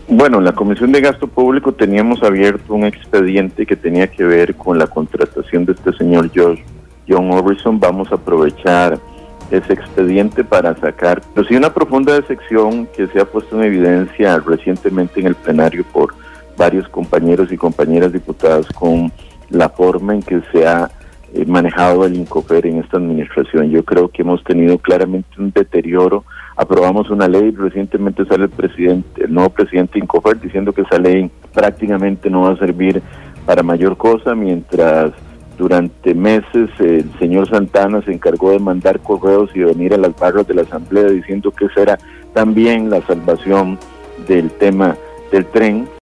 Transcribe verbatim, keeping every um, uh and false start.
Bueno, en la Comisión de Gasto Público teníamos abierto un expediente que tenía que ver con la contratación de este señor George, John Orbison. Vamos a aprovechar ese expediente para sacar, pero sí una profunda decepción que se ha puesto en evidencia recientemente en el plenario por varios compañeros y compañeras diputadas con la forma en que se ha eh, manejado el INCOFER en esta administración. Yo creo que hemos tenido claramente un deterioro. Aprobamos una ley, recientemente sale el presidente, el nuevo presidente INCOFER diciendo que esa ley prácticamente no va a servir para mayor cosa, mientras durante meses el señor Santana se encargó de mandar correos y venir a las barras de la Asamblea diciendo que esa era también la salvación del tema del tren.